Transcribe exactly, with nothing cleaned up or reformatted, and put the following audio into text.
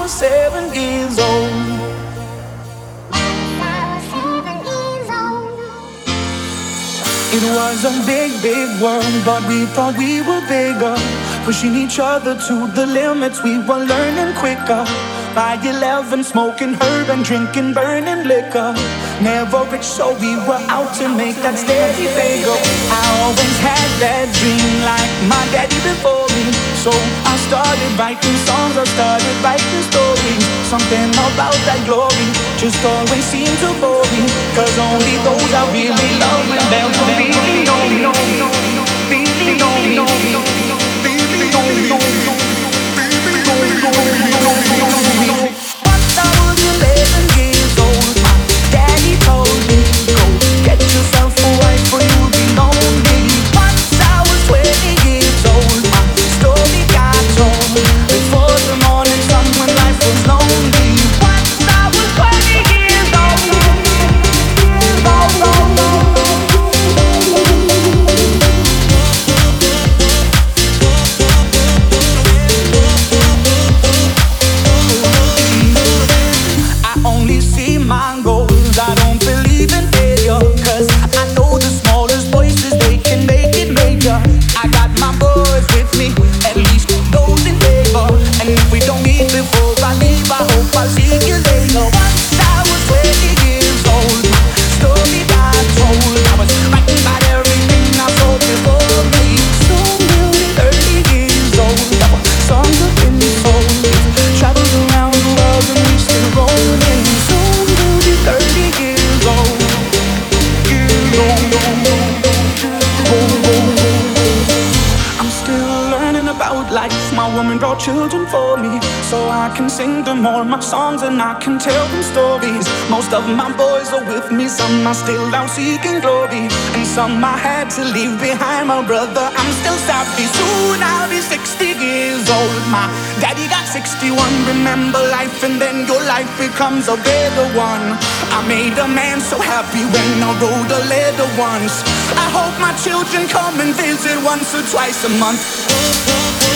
was seven years old. It was a big, big world, but we thought we were bigger. Pushing each other to the limits, we were learning quicker. By eleven, smoking herb and drinking burning liquor. Never rich, so we were out to make that steady bagel. I always had that dream like my daddy before me. So I started writing songs, I started writing stories. Something about that glory just always seemed to bore me. Cause only those I really love will never really know me. Really know me. Really know me. Once I was eleven years old, my daddy told me, go get yourself a wife or you'll be lonely. Once I was twenty years old, my story got told. Before the morning sun when life was lonely. Once I was twenty years old. Oh, oh, oh. I only see my goals, I don't believe in failure. Cause I know the smallest voices, they can make it major. I got my boys with me, at least those in favor. And if we don't meet before I leave, I hope I'll see you later. Once I was twenty years old, my story got told. I was writing about everything I saw before me. Soon we'll be thirty years old, our songs have been sold. Traveled around the world and we still rolling. Soon we'll be thirty years old. Years old. I'm still learning about life. My woman brought children for me, so I can sing them all my songs and I can tell them stories. Most of my boys are with me, some are still out seeking glory, and some I had to leave behind. My brother, I'm still happy. Soon I'll be sixty years old. My daddy got sixty-one. Remember life and then your life becomes a better one. I made a man so happy when I wrote a letter once. I hope my children come and visit once or twice a month.